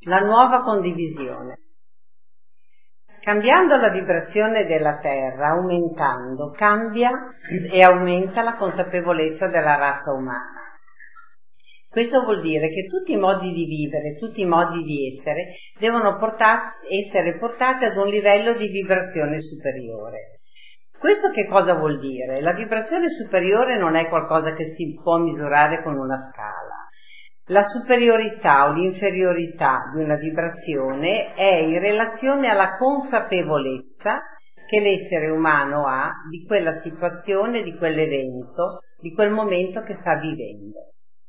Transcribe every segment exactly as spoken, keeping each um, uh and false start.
La nuova condivisione. Cambiando la vibrazione della Terra, aumentando, cambia e aumenta la consapevolezza della razza umana. Questo vuol dire che tutti i modi di vivere, tutti i modi di essere, devono portati, essere portati ad un livello di vibrazione superiore. Questo che cosa vuol dire? La vibrazione superiore non è qualcosa che si può misurare con una scala. La superiorità o l'inferiorità di una vibrazione è in relazione alla consapevolezza che l'essere umano ha di quella situazione, di quell'evento, di quel momento che sta vivendo.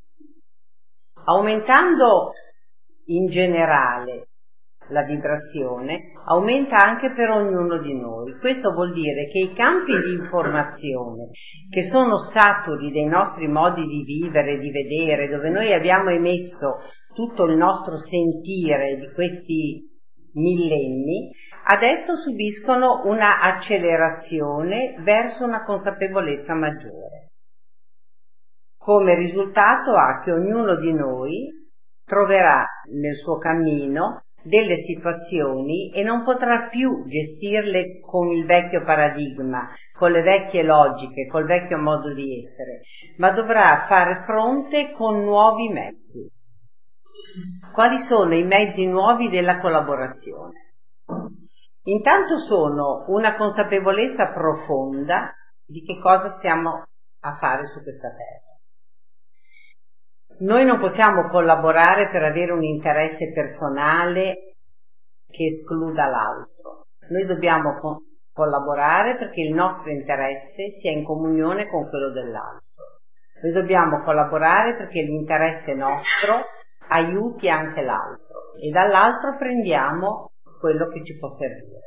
Aumentando in generale la vibrazione, aumenta anche per ognuno di noi. Questo vuol dire che i campi di informazione che sono saturi dei nostri modi di vivere, di vedere, dove noi abbiamo emesso tutto il nostro sentire di questi millenni, adesso subiscono una accelerazione verso una consapevolezza maggiore. Come risultato ha che ognuno di noi troverà nel suo cammino delle situazioni e non potrà più gestirle con il vecchio paradigma, con le vecchie logiche, col vecchio modo di essere, ma dovrà fare fronte con nuovi mezzi. Quali sono i mezzi nuovi della collaborazione? Intanto sono una consapevolezza profonda di che cosa stiamo a fare su questa terra. Noi non possiamo collaborare per avere un interesse personale che escluda l'altro. Noi dobbiamo co- collaborare perché il nostro interesse sia in comunione con quello dell'altro. Noi dobbiamo collaborare perché l'interesse nostro aiuti anche l'altro e dall'altro prendiamo quello che ci può servire.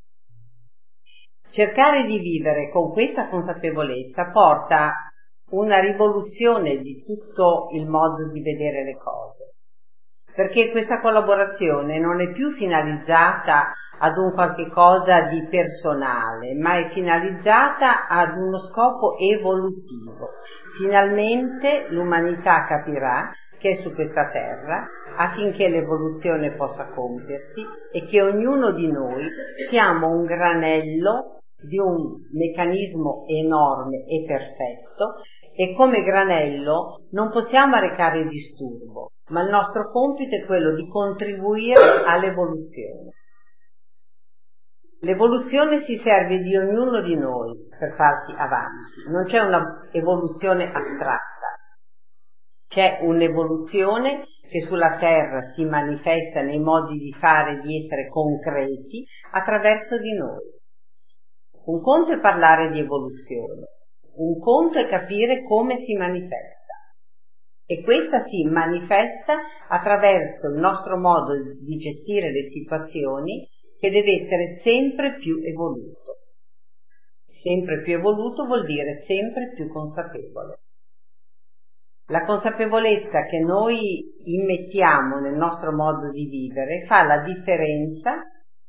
Cercare di vivere con questa consapevolezza porta una rivoluzione di tutto il modo di vedere le cose, perché questa collaborazione non è più finalizzata ad un qualche cosa di personale, ma è finalizzata ad uno scopo evolutivo. Finalmente l'umanità capirà che è su questa terra affinché l'evoluzione possa compiersi e che ognuno di noi siamo un granello di un meccanismo enorme e perfetto, e come granello non possiamo arrecare disturbo, ma il nostro compito è quello di contribuire all'evoluzione. L'evoluzione si serve di ognuno di noi per farsi avanti, non c'è una evoluzione astratta, c'è un'evoluzione che sulla terra si manifesta nei modi di fare e di essere concreti attraverso di noi. Un conto è parlare di evoluzione, un conto è capire come si manifesta, e questa si manifesta attraverso il nostro modo di gestire le situazioni, che deve essere sempre più evoluto. Sempre più evoluto vuol dire sempre più consapevole. La consapevolezza che noi immettiamo nel nostro modo di vivere fa la differenza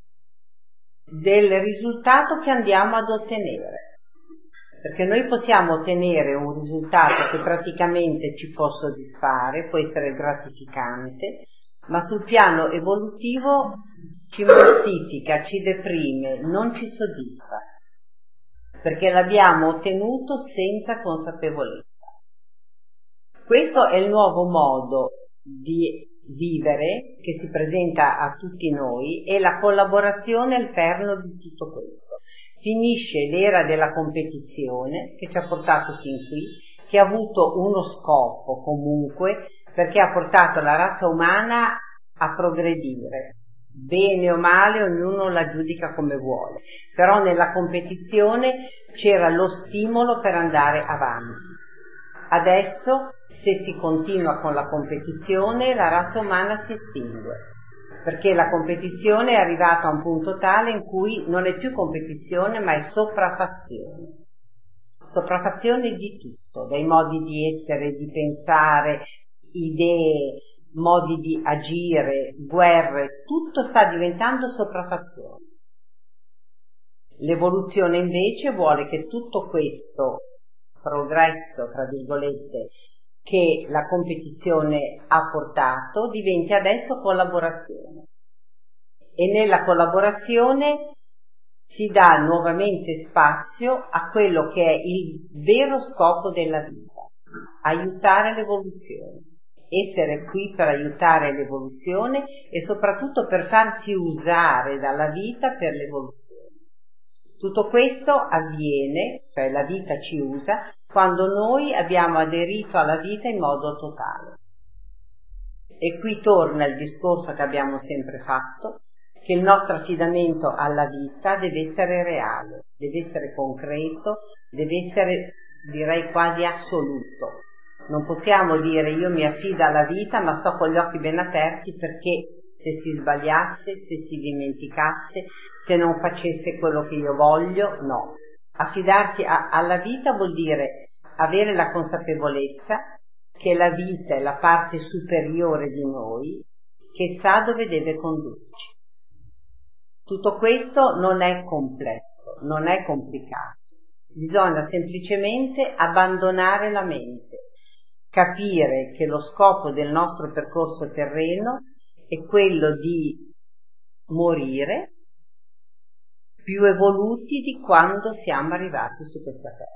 del risultato che andiamo ad ottenere, perché noi possiamo ottenere un risultato che praticamente ci può soddisfare, può essere gratificante, ma sul piano evolutivo ci mortifica, ci deprime, non ci soddisfa, perché l'abbiamo ottenuto senza consapevolezza. Questo è il nuovo modo di vivere che si presenta a tutti noi, e la collaborazione è il perno di tutto questo. Finisce l'era della competizione che ci ha portato fin qui, che ha avuto uno scopo comunque, perché ha portato la razza umana a progredire. Bene o male, ognuno la giudica come vuole, però nella competizione c'era lo stimolo per andare avanti. Adesso, se si continua con la competizione, la razza umana si estingue, perché la competizione è arrivata a un punto tale in cui non è più competizione, ma è sopraffazione. Sopraffazione di tutto, dai modi di essere, di pensare, idee, modi di agire, guerre, tutto sta diventando sopraffazione. L'evoluzione invece vuole che tutto questo progresso, tra virgolette, che la competizione ha portato diventi adesso collaborazione. E nella collaborazione si dà nuovamente spazio a quello che è il vero scopo della vita, aiutare l'evoluzione, essere qui per aiutare l'evoluzione e soprattutto per farsi usare dalla vita per l'evoluzione. Tutto questo avviene, cioè la vita ci usa, quando noi abbiamo aderito alla vita in modo totale. E qui torna il discorso che abbiamo sempre fatto, che il nostro affidamento alla vita deve essere reale, deve essere concreto, deve essere, direi, quasi assoluto. Non possiamo dire io mi affido alla vita ma sto con gli occhi ben aperti perché se si sbagliasse, se si dimenticasse, se non facesse quello che io voglio, no. Affidarsi a, alla vita vuol dire avere la consapevolezza che la vita è la parte superiore di noi che sa dove deve condurci. Tutto questo non è complesso, non è complicato. Bisogna semplicemente abbandonare la mente, capire che lo scopo del nostro percorso terreno è quello di morire più evoluti di quando siamo arrivati su questa terra.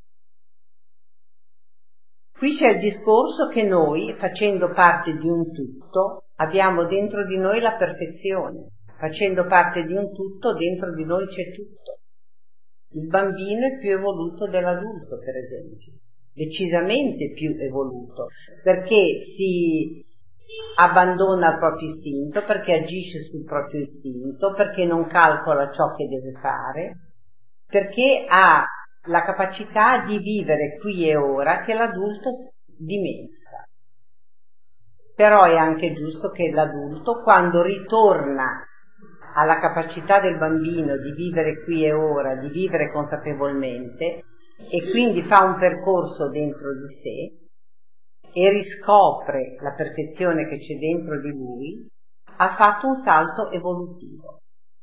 Qui c'è il discorso che noi, facendo parte di un tutto, abbiamo dentro di noi la perfezione. Facendo parte di un tutto, dentro di noi c'è tutto. Il bambino è più evoluto dell'adulto, per esempio, decisamente più evoluto, perché si abbandona il proprio istinto, perché agisce sul proprio istinto, perché non calcola ciò che deve fare, perché ha la capacità di vivere qui e ora che l'adulto dimentica. Però è anche giusto che l'adulto, quando ritorna alla capacità del bambino di vivere qui e ora, di vivere consapevolmente, e quindi fa un percorso dentro di sé e riscopre la perfezione che c'è dentro di lui, ha fatto un salto evolutivo.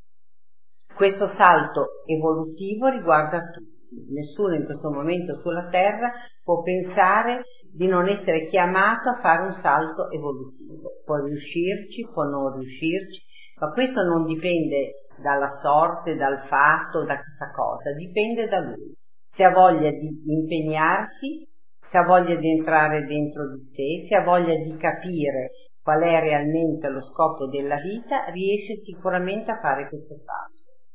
Questo salto evolutivo riguarda tutti. Nessuno in questo momento sulla Terra può pensare di non essere chiamato a fare un salto evolutivo. Può riuscirci, può non riuscirci, ma questo non dipende dalla sorte, dal fatto, da chissà cosa, dipende da lui. Se ha voglia di impegnarsi, se ha voglia di entrare dentro di sé, se ha voglia di capire qual è realmente lo scopo della vita, riesce sicuramente a fare questo salto.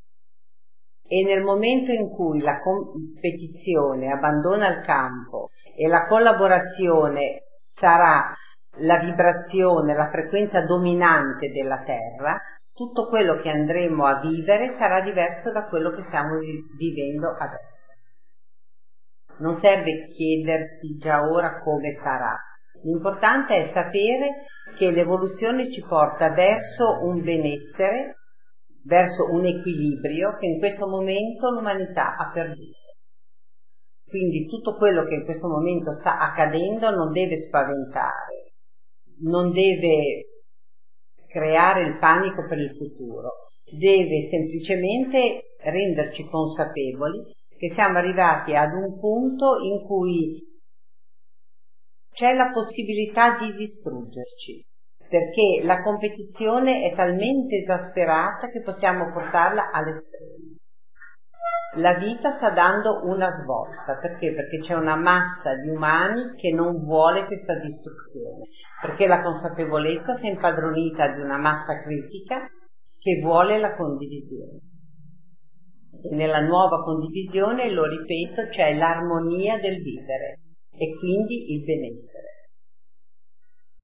E nel momento in cui la competizione abbandona il campo e la collaborazione sarà la vibrazione, la frequenza dominante della Terra, tutto quello che andremo a vivere sarà diverso da quello che stiamo vivendo adesso. Non serve chiedersi già ora come sarà. L'importante è sapere che l'evoluzione ci porta verso un benessere, verso un equilibrio che in questo momento l'umanità ha perduto. Quindi tutto quello che in questo momento sta accadendo non deve spaventare, non deve creare il panico per il futuro, deve semplicemente renderci consapevoli che siamo arrivati ad un punto in cui c'è la possibilità di distruggerci, perché la competizione è talmente esasperata che possiamo portarla all'estremo. La vita sta dando una svolta, perché? Perché c'è una massa di umani che non vuole questa distruzione, perché la consapevolezza si è impadronita di una massa critica che vuole la condivisione. E nella nuova condivisione, lo ripeto, c'è l'armonia del vivere e quindi il benessere.